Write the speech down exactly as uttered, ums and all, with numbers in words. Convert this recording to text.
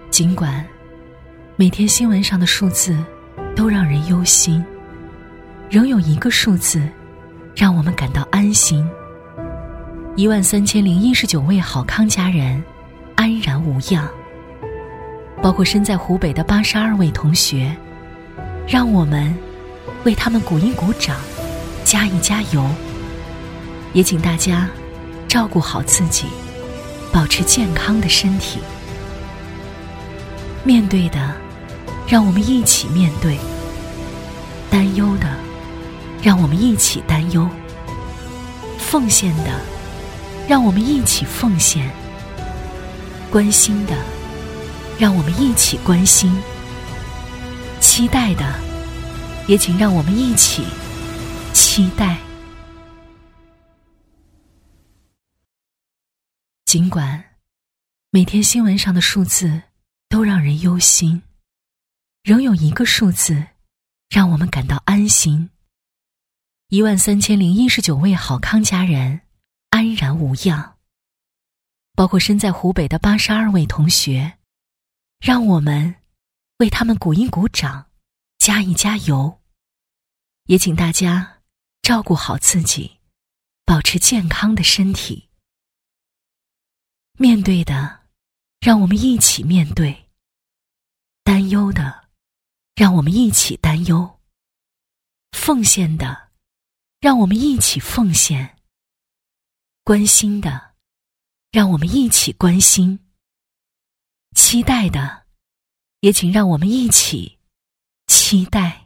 尽管每天新闻上的数字都让人忧心，仍有一个数字让我们感到安心。一万三千零一十九位好康家人安然无恙，包括身在湖北的八十二位同学，让我们为他们鼓一鼓掌，加一加油。也请大家照顾好自己，保持健康的身体。面对的，让我们一起面对；担忧的，让我们一起担忧；奉献的，让我们一起奉献；关心的，让我们一起关心；期待的，也请让我们一起期待。尽管每天新闻上的数字都让人忧心，仍有一个数字让我们感到安心。一万三千零一十九位好康家人安然无恙，包括身在湖北的八十二位同学，让我们为他们鼓一鼓掌，加一加油。也请大家照顾好自己，保持健康的身体。面对的，让我们一起面对；担忧的，让我们一起担忧；奉献的，让我们一起奉献；关心的，让我们一起关心；期待的，也请让我们一起期待。